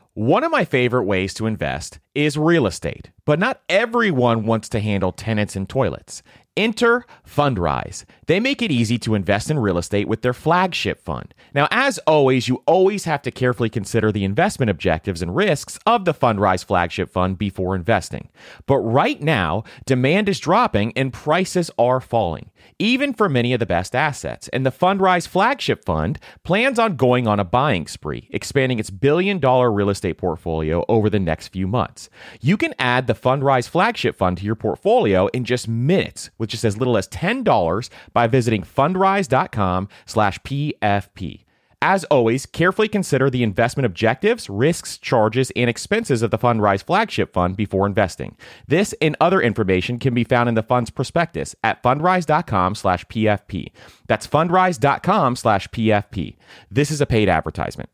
One of my favorite ways to invest is real estate, but not everyone wants to handle tenants and toilets. Enter Fundrise. They make it easy to invest in real estate with their flagship fund. Now, as always, you always have to carefully consider the investment objectives and risks of the Fundrise flagship fund before investing. But right now, demand is dropping and prices are falling, even for many of the best assets. And the Fundrise flagship fund plans on going on a buying spree, expanding its billion-dollar real estate portfolio over the next few months. You can add the Fundrise flagship fund to your portfolio in just minutes, with just as little as $10 by visiting fundrise.com/PFP. As always, carefully consider the investment objectives, risks, charges, and expenses of the Fundrise flagship fund before investing. This and other information can be found in the fund's prospectus at fundrise.com/PFP. That's fundrise.com/PFP. This is a paid advertisement.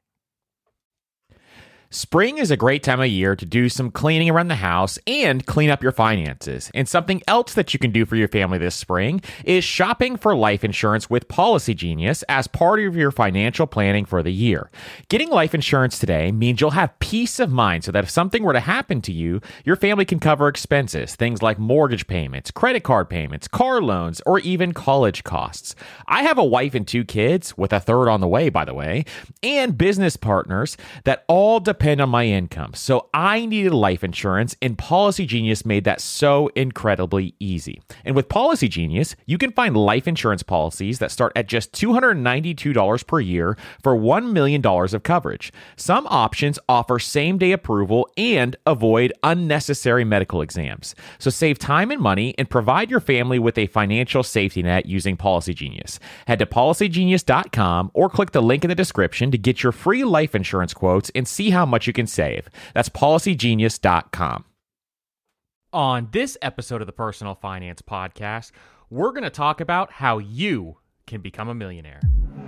Spring is a great time of year to do some cleaning around the house and clean up your finances. And something else that you can do for your family this spring is shopping for life insurance with Policy Genius as part of your financial planning for the year. Getting life insurance today means you'll have peace of mind so that if something were to happen to you, your family can cover expenses, things like mortgage payments, credit card payments, car loans, or even college costs. I have a wife and 2 kids, with a third on the way, by the way, and business partners that all depend on my income. So I needed life insurance, and Policy Genius made that so incredibly easy. And with Policy Genius, you can find life insurance policies that start at just $292 per year for $1 million of coverage. Some options offer same-day approval and avoid unnecessary medical exams. So save time and money and provide your family with a financial safety net using Policy Genius. Head to policygenius.com or click the link in the description to get your free life insurance quotes and see how much you can save. That's policygenius.com. On this episode of the Personal Finance Podcast, we're going to talk about how you can become a millionaire.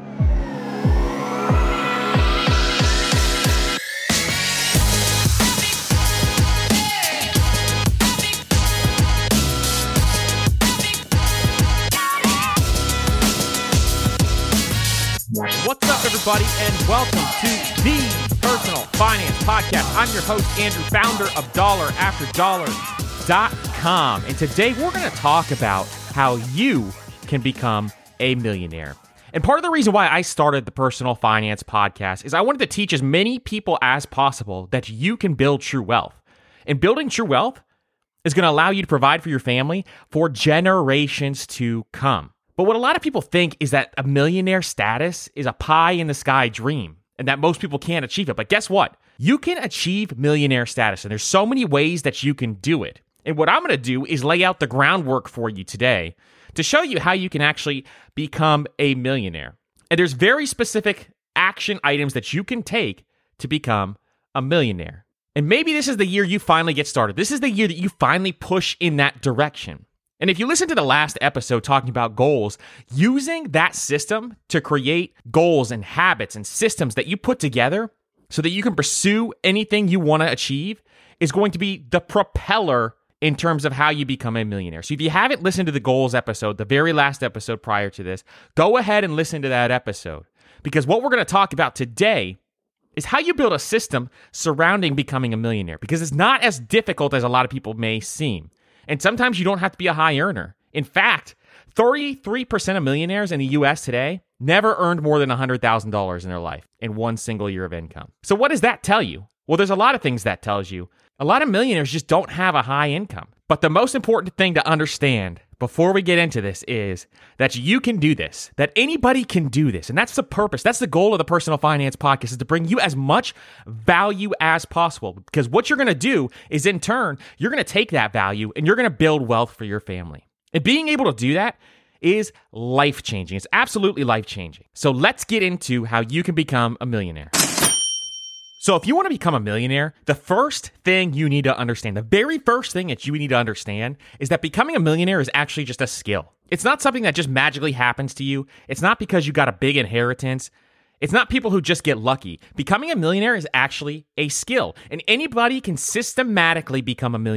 What's up, everybody, and welcome to the Personal Finance Podcast. I'm your host, Andrew, founder of DollarAfterDollar.com. And today we're going to talk about how you can become a millionaire. And part of the reason why I started the Personal Finance Podcast is I wanted to teach as many people as possible that you can build true wealth. And building true wealth is going to allow you to provide for your family for generations to come. But what a lot of people think is that a millionaire status is a pie-in-the-sky dream and that most people can't achieve it. But guess what? You can achieve millionaire status, and there's so many ways that you can do it. And what I'm going to do is lay out the groundwork for you today to show you how you can actually become a millionaire. And there's very specific action items that you can take to become a millionaire. And maybe this is the year you finally get started. This is the year that you finally push in that direction. And if you listen to the last episode talking about goals, using that system to create goals and habits and systems that you put together so that you can pursue anything you want to achieve is going to be the propeller in terms of how you become a millionaire. So if you haven't listened to the goals episode, the very last episode prior to this, go ahead and listen to that episode. Because what we're going to talk about today is how you build a system surrounding becoming a millionaire. Because it's not as difficult as a lot of people may seem. And sometimes you don't have to be a high earner. In fact, 33% of millionaires in the US today never earned more than $100,000 in their life in one single year of income. So what does that tell you? Well, there's a lot of things that tells you. A lot of millionaires just don't have a high income. But the most important thing to understand before we get into this is that you can do this, that anybody can do this. And that's the purpose. That's the goal of the Personal Finance Podcast, is to bring you as much value as possible. Because what you're going to do is, in turn, you're going to take that value and you're going to build wealth for your family. And being able to do that is life-changing. It's absolutely life-changing. So let's get into how you can become a millionaire. So if you want to become a millionaire, the first thing you need to understand, the very first thing that you need to understand is that becoming a millionaire is actually just a skill. It's not something that just magically happens to you. It's not because you got a big inheritance. It's not people who just get lucky. Becoming a millionaire is actually a skill, and anybody can systematically become a millionaire.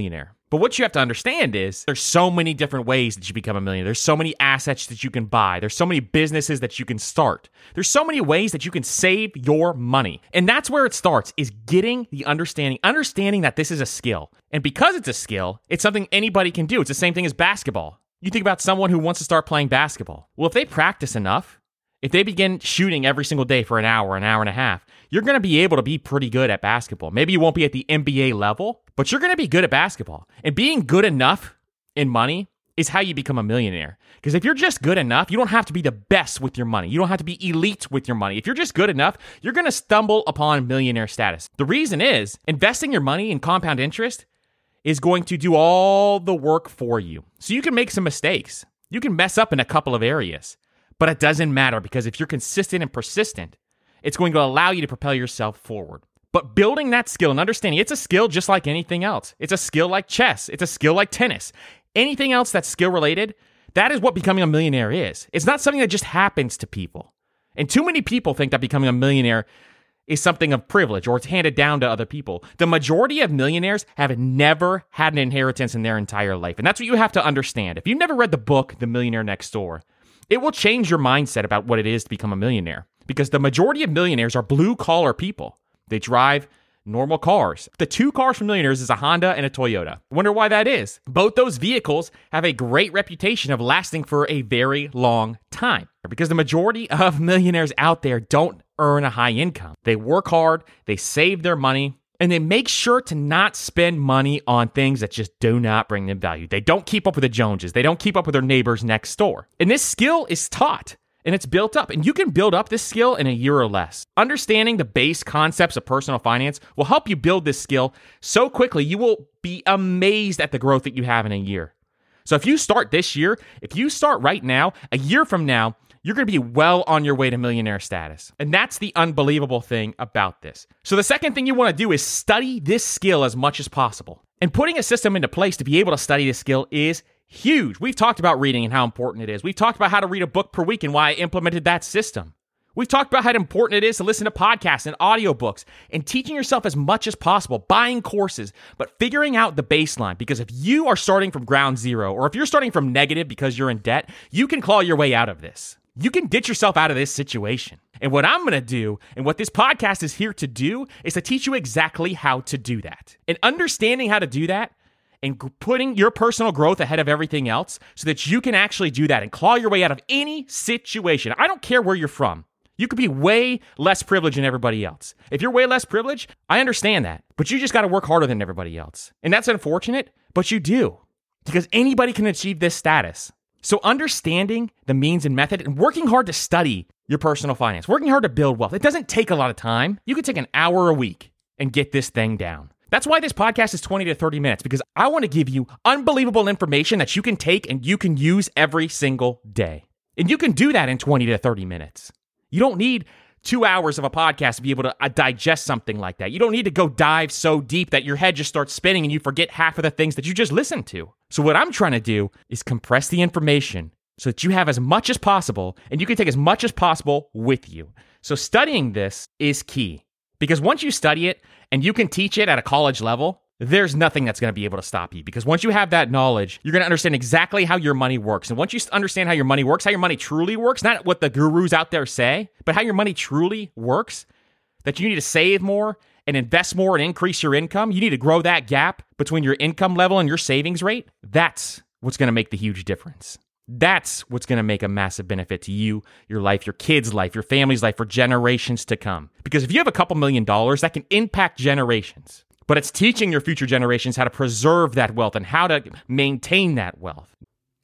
But what you have to understand is there's so many different ways that you become a millionaire. There's so many assets that you can buy. There's so many businesses that you can start. There's so many ways that you can save your money. And that's where it starts, is getting the understanding that this is a skill. And because it's a skill, it's something anybody can do. It's the same thing as basketball. You think about someone who wants to start playing basketball. Well, if they practice enough, if they begin shooting every single day for an hour and a half, you're going to be able to be pretty good at basketball. Maybe you won't be at the NBA level, but you're going to be good at basketball. And being good enough in money is how you become a millionaire. Because if you're just good enough, you don't have to be the best with your money. You don't have to be elite with your money. If you're just good enough, you're going to stumble upon millionaire status. The reason is investing your money in compound interest is going to do all the work for you. So you can make some mistakes. You can mess up in a couple of areas. But it doesn't matter, because if you're consistent and persistent, it's going to allow you to propel yourself forward. But building that skill and understanding, it's a skill just like anything else. It's a skill like chess. It's a skill like tennis. Anything else that's skill related, that is what becoming a millionaire is. It's not something that just happens to people. And too many people think that becoming a millionaire is something of privilege or it's handed down to other people. The majority of millionaires have never had an inheritance in their entire life. And that's what you have to understand. If you've never read the book, The Millionaire Next Door, it will change your mindset about what it is to become a millionaire, because the majority of millionaires are blue-collar people. They drive normal cars. The two cars for millionaires is a Honda and a Toyota. Wonder why that is. Both those vehicles have a great reputation of lasting for a very long time, because the majority of millionaires out there don't earn a high income. They work hard, they save their money, and they make sure to not spend money on things that just do not bring them value. They don't keep up with the Joneses. They don't keep up with their neighbors next door. And this skill is taught and it's built up. And you can build up this skill in a year or less. Understanding the base concepts of personal finance will help you build this skill so quickly you will be amazed at the growth that you have in a year. So if you start this year, if you start right now, a year from now, you're going to be well on your way to millionaire status. And that's the unbelievable thing about this. So the second thing you want to do is study this skill as much as possible. And putting a system into place to be able to study this skill is huge. We've talked about reading and how important it is. We've talked about how to read a book per week and why I implemented that system. We've talked about how important it is to listen to podcasts and audiobooks and teaching yourself as much as possible, buying courses, but figuring out the baseline. Because if you are starting from ground zero, or if you're starting from negative because you're in debt, you can claw your way out of this. You can get yourself out of this situation. And what I'm going to do, and what this podcast is here to do, is to teach you exactly how to do that. And understanding how to do that and putting your personal growth ahead of everything else so that you can actually do that and claw your way out of any situation. I don't care where you're from. You could be way less privileged than everybody else. If you're way less privileged, I understand that. But you just got to work harder than everybody else. And that's unfortunate, but you do. Because anybody can achieve this status. So understanding the means and method and working hard to study your personal finance, working hard to build wealth. It doesn't take a lot of time. You can take an hour a week and get this thing down. That's why this podcast is 20 to 30 minutes, because I want to give you unbelievable information that you can take and you can use every single day. And you can do that in 20 to 30 minutes. You don't need 2 hours of a podcast to be able to digest something like that. You don't need to go dive so deep that your head just starts spinning and you forget half of the things that you just listened to. So what I'm trying to do is compress the information so that you have as much as possible and you can take as much as possible with you. So studying this is key, because once you study it and you can teach it at a college level, there's nothing that's going to be able to stop you. Because once you have that knowledge, you're going to understand exactly how your money works. And once you understand how your money works, how your money truly works, not what the gurus out there say, but how your money truly works, that you need to save more and invest more and increase your income, you need to grow that gap between your income level and your savings rate. That's what's going to make the huge difference. That's what's going to make a massive benefit to you, your life, your kids' life, your family's life for generations to come. Because if you have a couple $1 million, that can impact generations. But it's teaching your future generations how to preserve that wealth and how to maintain that wealth.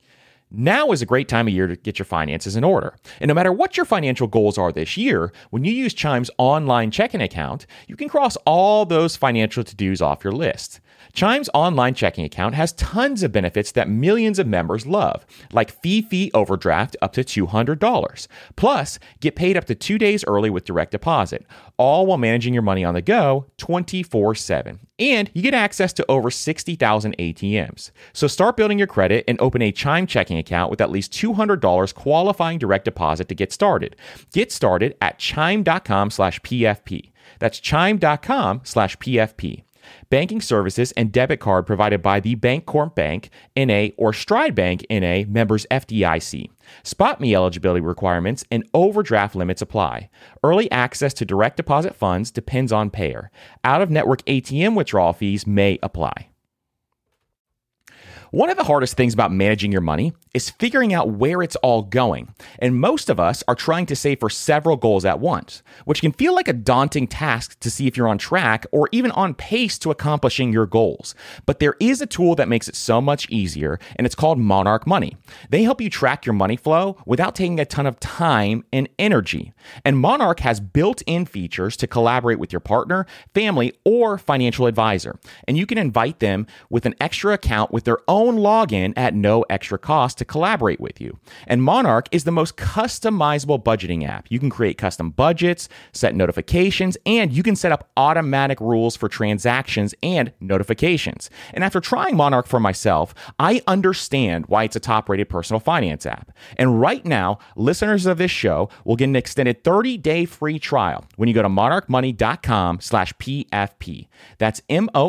Now is a great time of year to get your finances in order. And no matter what your financial goals are this year, when you use Chime's online checking account, you can cross all those financial to-dos off your list. Chime's online checking account has tons of benefits that millions of members love, like fee overdraft up to $200. Plus, get paid up to 2 days early with direct deposit, all while managing your money on the go 24/7. And you get access to over 60,000 ATMs. So start building your credit and open a Chime checking account with at least $200 qualifying direct deposit to get started. Get started at chime.com/PFP. That's chime.com/PFP. Banking services and debit card provided by the Bancorp Bank, N.A. or Stride Bank, N.A., members FDIC. SpotMe eligibility requirements and overdraft limits apply. Early access to direct deposit funds depends on payer. Out-of-network ATM withdrawal fees may apply. One of the hardest things about managing your money is figuring out where it's all going. And most of us are trying to save for several goals at once, which can feel like a daunting task to see if you're on track or even on pace to accomplishing your goals. But there is a tool that makes it so much easier, and it's called Monarch Money. They help you track your money flow without taking a ton of time and energy. And Monarch has built-in features to collaborate with your partner, family, or financial advisor. And you can invite them with an extra account with their own login at no extra cost to collaborate with you. And Monarch is the most customizable budgeting app. You can create custom budgets, set notifications, and you can set up automatic rules for transactions and notifications. And after trying Monarch for myself, I understand why it's a top-rated personal finance app. And right now, listeners of this show will get an extended 30-day free trial when you go to monarchmoney.com/PFP. That's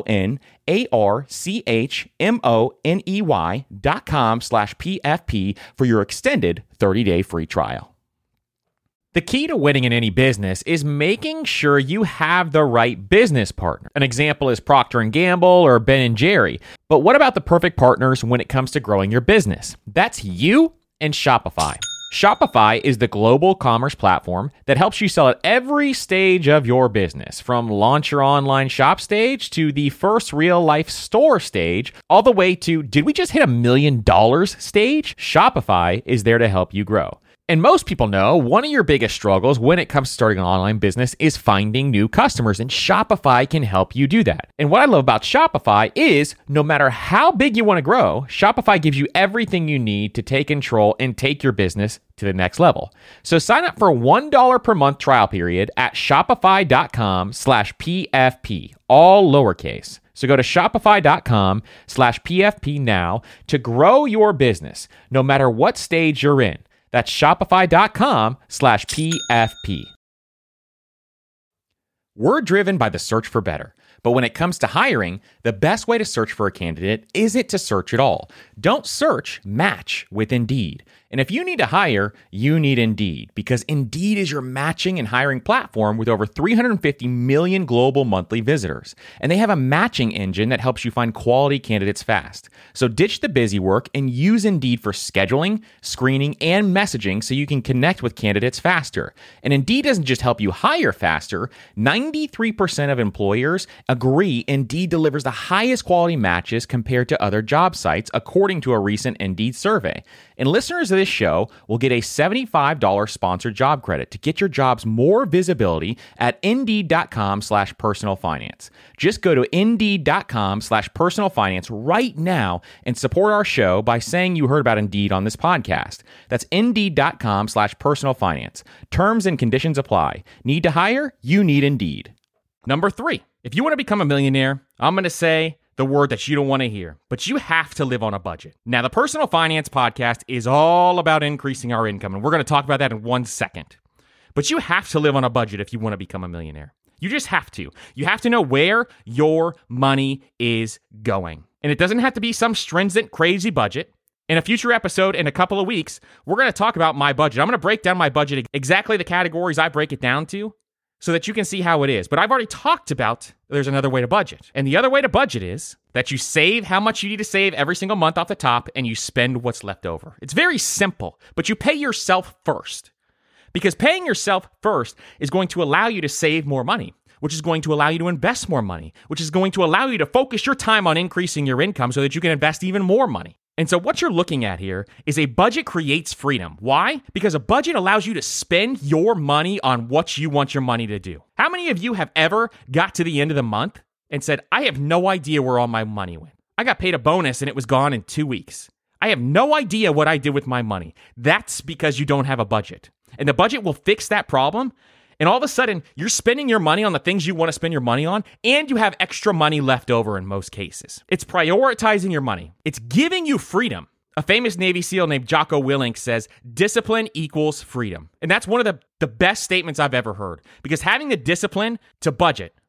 MonarchMoney.com/PFP for your extended 30-day free trial. The key to winning in any business is making sure you have the right business partner. An example is Procter & Gamble or Ben & Jerry. But what about the perfect partners when it comes to growing your business? That's you and Shopify. Shopify is the global commerce platform that helps you sell at every stage of your business, from launch your online shop stage to the first real-life store stage, all the way to did we just hit $1 million stage? Shopify is there to help you grow. And most people know one of your biggest struggles when it comes to starting an online business is finding new customers, and Shopify can help you do that. And what I love about Shopify is no matter how big you want to grow, Shopify gives you everything you need to take control and take your business to the next level. So sign up for a $1 per month trial period at shopify.com/PFP, all lowercase. So go to shopify.com/PFP now to grow your business, no matter what stage you're in. That's shopify.com/PFP. We're driven by the search for better. But when it comes to hiring, the best way to search for a candidate isn't to search at all. Don't search, match with Indeed. And if you need to hire, you need Indeed, because Indeed is your matching and hiring platform with over 350 million global monthly visitors. And they have a matching engine that helps you find quality candidates fast. So ditch the busy work and use Indeed for scheduling, screening, and messaging so you can connect with candidates faster. And Indeed doesn't just help you hire faster. 93% of employers agree Indeed delivers the highest quality matches compared to other job sites, according to a recent Indeed survey. And listeners of this show will get a $75 sponsored job credit to get your jobs more visibility at Indeed.com/personalfinance. Just go to Indeed.com/personalfinance right now and support our show by saying you heard about Indeed on this podcast. That's Indeed.com/personalfinance. Terms and conditions apply. Need to hire? You need Indeed. Number 3, if you want to become a millionaire, I'm going to say the word that you don't want to hear, but you have to live on a budget. Now, the Personal Finance Podcast is all about increasing our income, and we're going to talk about that in 1 second. But you have to live on a budget if you want to become a millionaire. You just have to. You have to know where your money is going. And it doesn't have to be some stringent, crazy budget. In a future episode in a couple of weeks, we're going to talk about my budget. I'm going to break down my budget, exactly the categories I break it down to, so that you can see how it is. But I've already talked about there's another way to budget. And the other way to budget is that you save how much you need to save every single month off the top and you spend what's left over. It's very simple, but you pay yourself first. Because paying yourself first is going to allow you to save more money, which is going to allow you to invest more money, which is going to allow you to focus your time on increasing your income so that you can invest even more money. And so what you're looking at here is a budget creates freedom. Why? Because a budget allows you to spend your money on what you want your money to do. How many of you have ever got to the end of the month and said, I have no idea where all my money went? I got paid a bonus and it was gone in 2 weeks. I have no idea what I did with my money. That's because you don't have a budget. And the budget will fix that problem. And all of a sudden, you're spending your money on the things you want to spend your money on, and you have extra money left over in most cases. It's prioritizing your money. It's giving you freedom. A famous Navy SEAL named Jocko Willink says, discipline equals freedom. And that's one of the best statements I've ever heard. Because having the discipline to budget,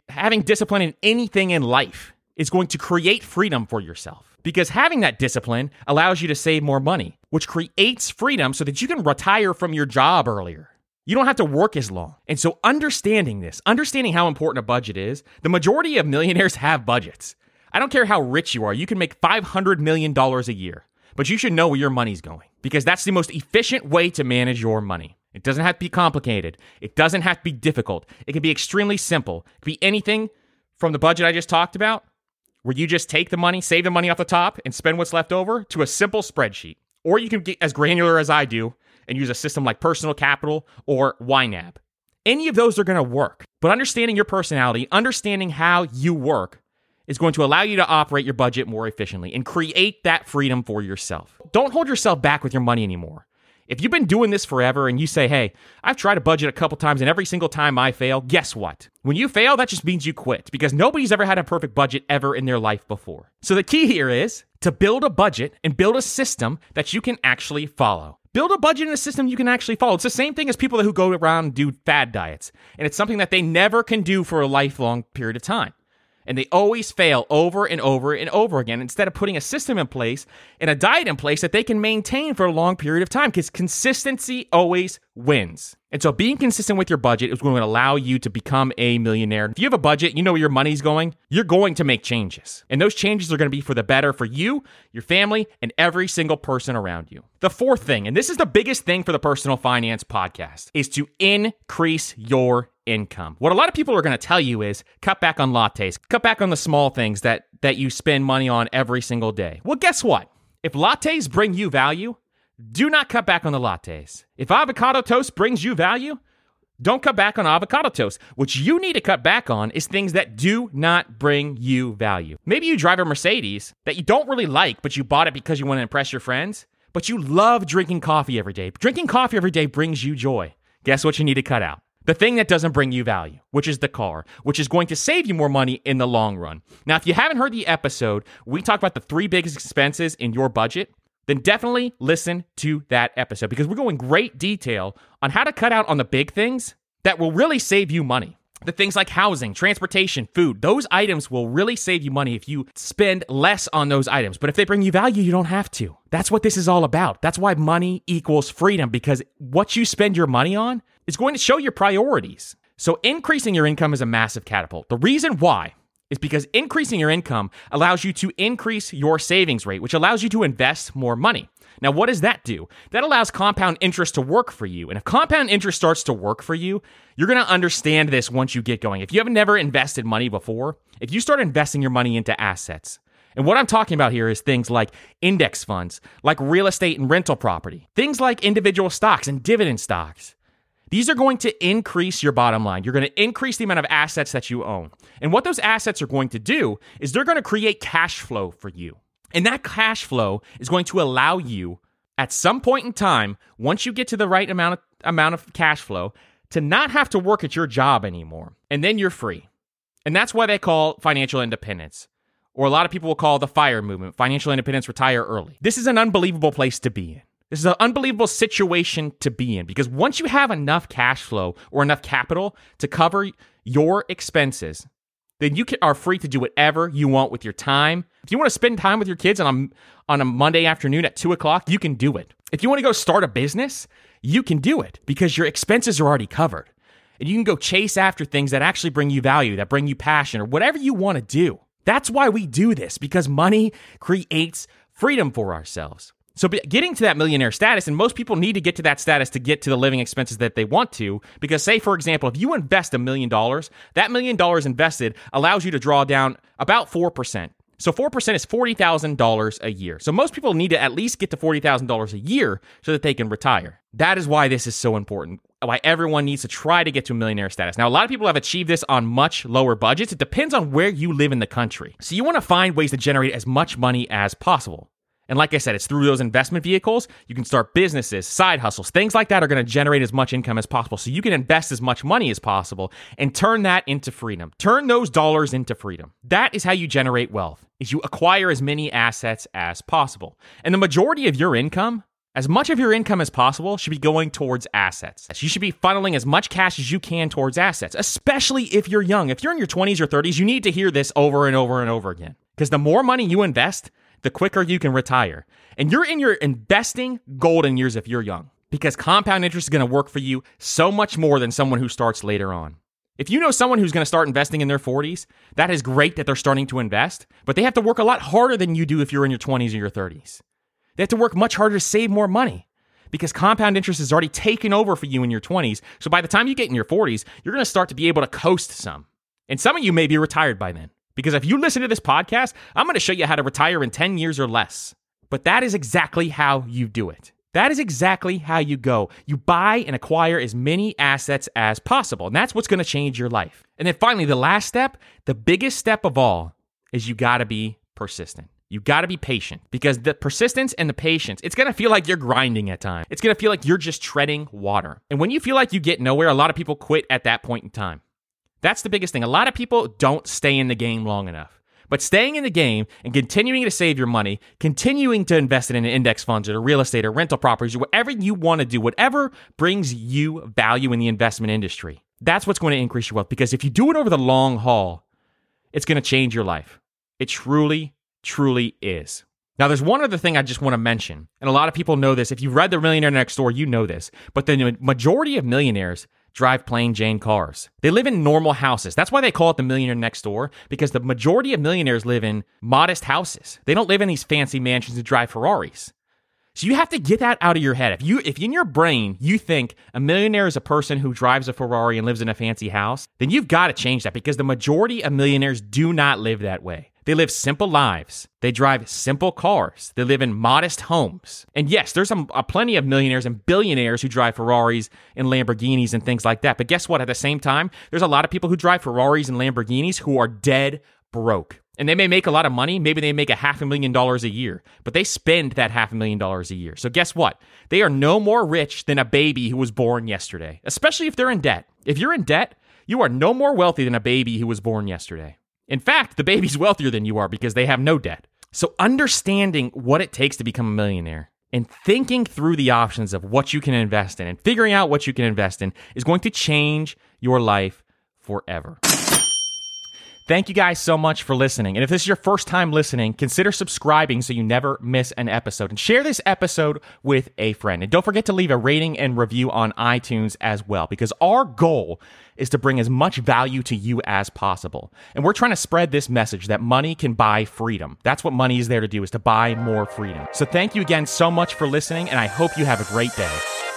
having discipline in anything in life is going to create freedom for yourself, because having that discipline allows you to save more money, which creates freedom so that you can retire from your job earlier. You don't have to work as long. And so understanding how important a budget is, the majority of millionaires have budgets. I don't care how rich you are. You can make $500 million a year, but you should know where your money's going, because that's the most efficient way to manage your money. It doesn't have to be complicated. It doesn't have to be difficult. It can be extremely simple. It can be anything from the budget I just talked about, where you just take the money, save the money off the top, and spend what's left over, to a simple spreadsheet. Or you can get as granular as I do and use a system like Personal Capital or YNAB. Any of those are going to work. But understanding your personality, understanding how you work, is going to allow you to operate your budget more efficiently and create that freedom for yourself. Don't hold yourself back with your money anymore. If you've been doing this forever and you say, hey, I've tried to budget a couple times and every single time I fail, guess what? When you fail, that just means you quit, because nobody's ever had a perfect budget ever in their life before. So the key here is to build a budget and build a system that you can actually follow. Build a budget and a system you can actually follow. It's the same thing as people who go around and do fad diets. And it's something that they never can do for a lifelong period of time. And they always fail over and over and over again, instead of putting a system in place and a diet in place that they can maintain for a long period of time, because consistency always wins. And so being consistent with your budget is going to allow you to become a millionaire. If you have a budget, you know where your money's going, you're going to make changes. And those changes are going to be for the better for you, your family, and every single person around you. The fourth thing, and this is the biggest thing for the Personal Finance Podcast, is to increase your income. What a lot of people are going to tell you is cut back on lattes, cut back on the small things that you spend money on every single day. Well, guess what? If lattes bring you value, do not cut back on the lattes. If avocado toast brings you value, don't cut back on avocado toast. What you need to cut back on is things that do not bring you value. Maybe you drive a Mercedes that you don't really like, but you bought it because you want to impress your friends, but you love drinking coffee every day. Drinking coffee every day brings you joy. Guess what you need to cut out? The thing that doesn't bring you value, which is the car, which is going to save you more money in the long run. Now, if you haven't heard the episode, we talk about the 3 biggest expenses in your budget, then definitely listen to that episode, because we're going great detail on how to cut out on the big things that will really save you money. The things like housing, transportation, food, those items will really save you money if you spend less on those items. But if they bring you value, you don't have to. That's what this is all about. That's why money equals freedom, because what you spend your money on is going to show your priorities. So increasing your income is a massive catapult. The reason why is because increasing your income allows you to increase your savings rate, which allows you to invest more money. Now, what does that do? That allows compound interest to work for you. And if compound interest starts to work for you, you're going to understand this once you get going. If you have never invested money before, if you start investing your money into assets, and what I'm talking about here is things like index funds, like real estate and rental property, things like individual stocks and dividend stocks. These are going to increase your bottom line. You're going to increase the amount of assets that you own. And what those assets are going to do is they're going to create cash flow for you. And that cash flow is going to allow you, at some point in time, once you get to the right amount of cash flow, to not have to work at your job anymore. And then you're free. And that's why they call financial independence, or a lot of people will call the FIRE movement, financial independence, retire early. This is an unbelievable place to be in. This is an unbelievable situation to be in, because once you have enough cash flow or enough capital to cover your expenses, then you are free to do whatever you want with your time. If you want to spend time with your kids on a Monday afternoon at 2 o'clock, you can do it. If you want to go start a business, you can do it, because your expenses are already covered. And you can go chase after things that actually bring you value, that bring you passion, or whatever you want to do. That's why we do this, because money creates freedom for ourselves. So getting to that millionaire status, and most people need to get to that status to get to the living expenses that they want to, because say, for example, if you invest $1 million, that $1 million invested allows you to draw down about 4%. So 4% is $40,000 a year. So most people need to at least get to $40,000 a year so that they can retire. That is why this is so important, why everyone needs to try to get to a millionaire status. Now, a lot of people have achieved this on much lower budgets. It depends on where you live in the country. So you want to find ways to generate as much money as possible. And like I said, it's through those investment vehicles. You can start businesses, side hustles, things like that are going to generate as much income as possible. So you can invest as much money as possible and turn that into freedom. Turn those dollars into freedom. That is how you generate wealth, is you acquire as many assets as possible. And the majority of your income As much of your income as possible should be going towards assets. You should be funneling as much cash as you can towards assets, especially if you're young. If you're in your 20s or 30s, you need to hear this over and over and over again. Because the more money you invest, the quicker you can retire. And you're in your investing golden years if you're young. Because compound interest is going to work for you so much more than someone who starts later on. If you know someone who's going to start investing in their 40s, that is great that they're starting to invest, but they have to work a lot harder than you do if you're in your 20s or your 30s. They have to work much harder to save more money because compound interest is already taken over for you in your 20s. So by the time you get in your 40s, you're going to start to be able to coast some. And some of you may be retired by then. Because if you listen to this podcast, I'm going to show you how to retire in 10 years or less. But that is exactly how you do it. That is exactly how you go. You buy and acquire as many assets as possible. And that's what's going to change your life. And then finally, the last step, the biggest step of all, is you got to be persistent. You got to be patient because the persistence and the patience, it's going to feel like you're grinding at times. It's going to feel like you're just treading water. And when you feel like you get nowhere, a lot of people quit at that point in time. That's the biggest thing. A lot of people don't stay in the game long enough. But staying in the game and continuing to save your money, continuing to invest it in index funds or real estate or rental properties or whatever you want to do, whatever brings you value in the investment industry, that's what's going to increase your wealth. Because if you do it over the long haul, it's going to change your life. It truly is. Now, there's one other thing I just want to mention, and a lot of people know this. If you've read The Millionaire Next Door, you know this, but the majority of millionaires drive plain Jane cars. They live in normal houses. That's why they call it The Millionaire Next Door, because the majority of millionaires live in modest houses. They don't live in these fancy mansions and drive Ferraris. So you have to get that out of your head. If in your brain you think a millionaire is a person who drives a Ferrari and lives in a fancy house, then you've got to change that because the majority of millionaires do not live that way. They live simple lives. They drive simple cars. They live in modest homes. And yes, there's plenty of millionaires and billionaires who drive Ferraris and Lamborghinis and things like that. But guess what? At the same time, there's a lot of people who drive Ferraris and Lamborghinis who are dead broke. And they may make a lot of money. Maybe they make $500,000 a year, but they spend that $500,000 a year. So guess what? They are no more rich than a baby who was born yesterday, especially if they're in debt. If you're in debt, you are no more wealthy than a baby who was born yesterday. In fact, the baby's wealthier than you are because they have no debt. So understanding what it takes to become a millionaire and thinking through the options of what you can invest in and figuring out what you can invest in is going to change your life forever. Thank you guys so much for listening. And if this is your first time listening, consider subscribing so you never miss an episode. And share this episode with a friend. And don't forget to leave a rating and review on iTunes as well, because our goal is to bring as much value to you as possible. And we're trying to spread this message that money can buy freedom. That's what money is there to do, is to buy more freedom. So thank you again so much for listening, and I hope you have a great day.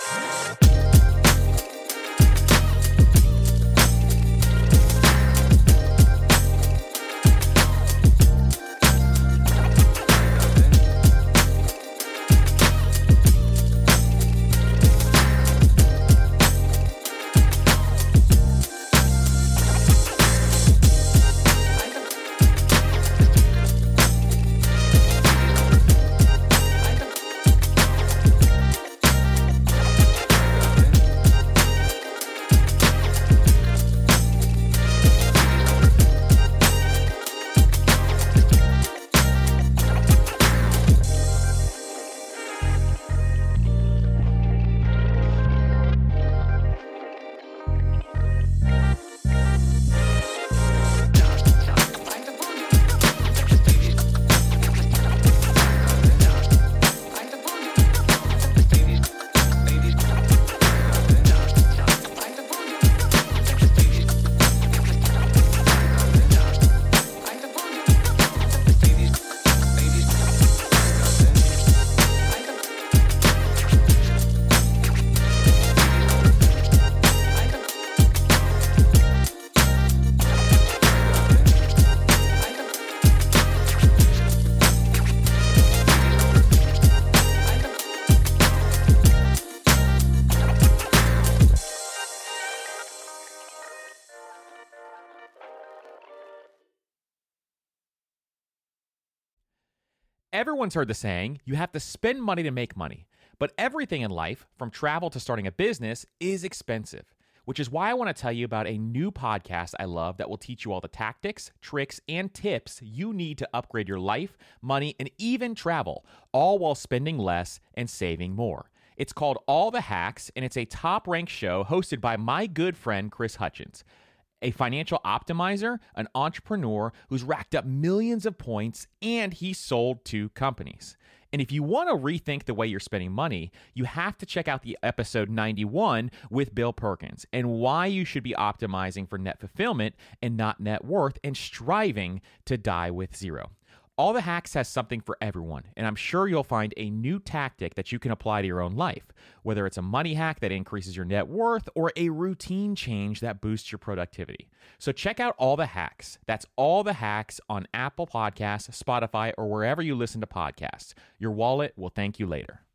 Everyone's heard the saying, you have to spend money to make money. But everything in life, from travel to starting a business, is expensive. which is why I want to tell you about a new podcast I love that will teach you all the tactics, tricks, and tips you need to upgrade your life, money, and even travel, all while spending less and saving more. It's called All the Hacks, and it's a top-ranked show hosted by my good friend Chris Hutchins, a financial optimizer, an entrepreneur who's racked up millions of points, and he sold 2 companies. And if you want to rethink the way you're spending money, you have to check out the episode 91 with Bill Perkins and why you should be optimizing for net fulfillment and not net worth and striving to die with zero. All the Hacks has something for everyone, and I'm sure you'll find a new tactic that you can apply to your own life, whether it's a money hack that increases your net worth or a routine change that boosts your productivity. So check out All the Hacks. That's All the Hacks on Apple Podcasts, Spotify, or wherever you listen to podcasts. Your wallet will thank you later.